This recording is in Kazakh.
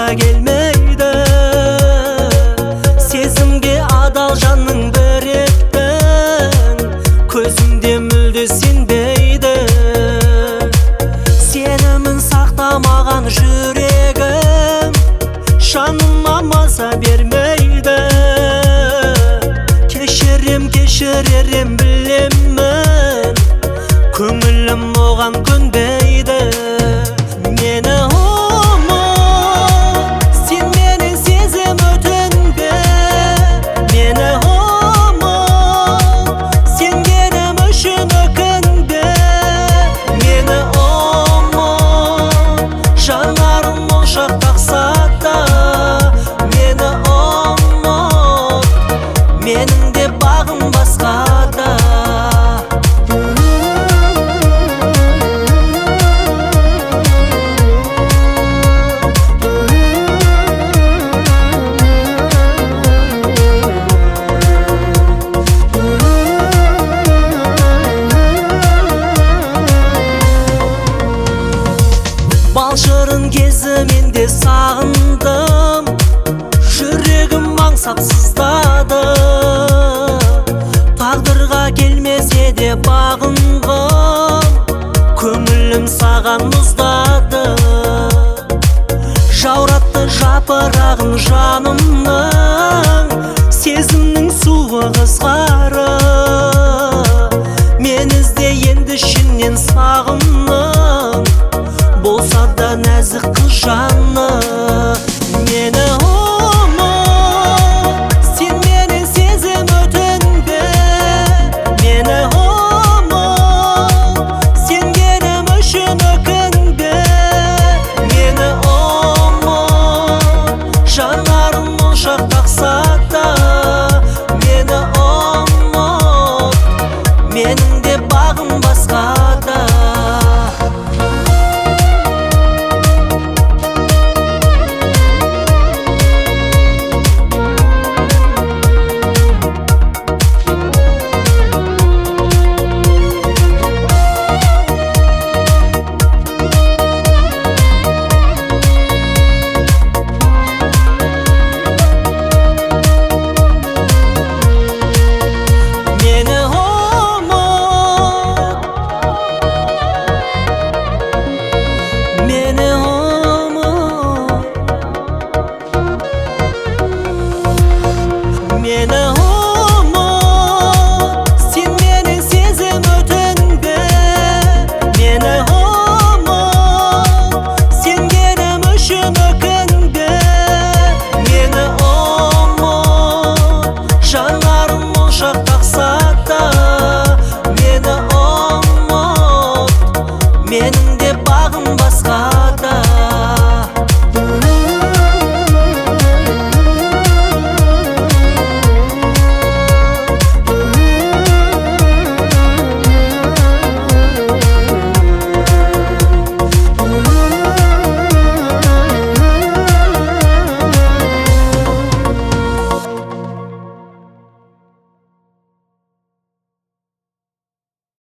келмейді. Сезімге адал жанның бір еттің, көзімде мүлде сенбейді. Сенімін сақтамаған жүрегім жаныма маза бермейді. Кешірерім білемін, көңілім оған көнбейді. Мені ұмыт, сен менің сезім өтінбе. Мені ұмыт, сен менің үшін өкінбе. Мені ұмыт, жанарым моншақтақса да. Мені ұмыт, менің де бағым басқада. Балшырын кезі менде сағындым, жүрегім аңсап сыздады. Тағдырға келмесе де бағынғым, көңілім саған мұздады. Жауратты жапырағын жанымның, сезімнің суы қызғары.